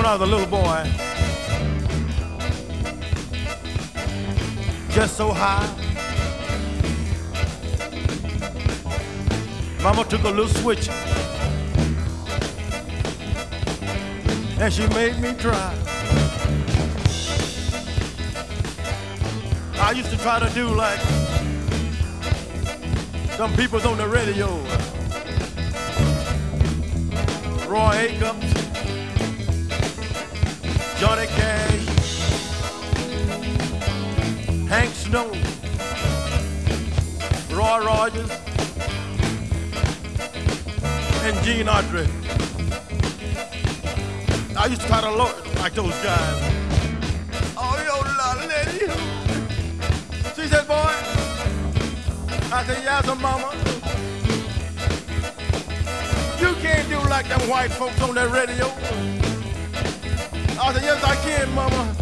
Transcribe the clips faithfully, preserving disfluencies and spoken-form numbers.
when I was a little boy, just so high. Mama took a little switch and she made me try. I used to try to do like some people's on the radio. Roy Acuff, Johnny Cash, Hank Snow, Roy Rogers, and Gene Autry. I used to try to look like those guys. Oh, yo, little lady. She said, boy, I said, yes, mama. You can't do like them white folks on that radio. I said, yes, I can, mama.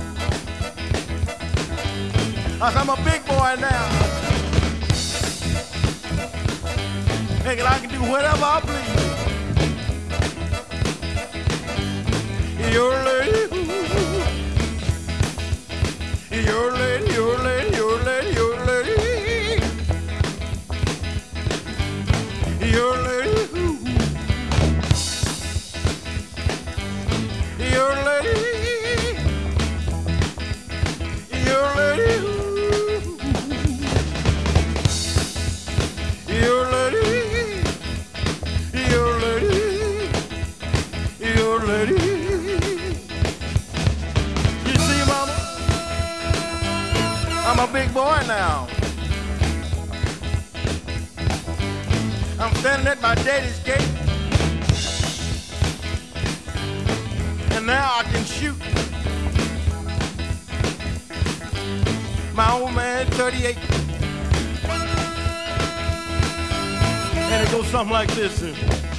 I said, I'm a big boy now. And I can do whatever I please. Your lady, your lady, your lady, your lady, your lady, your lady, your lady, your lady, your lady, your lady, your lady. I'm a big boy now. I'm standing at my daddy's gate. And now I can shoot. My old man, thirty-eight. And it goes something like this.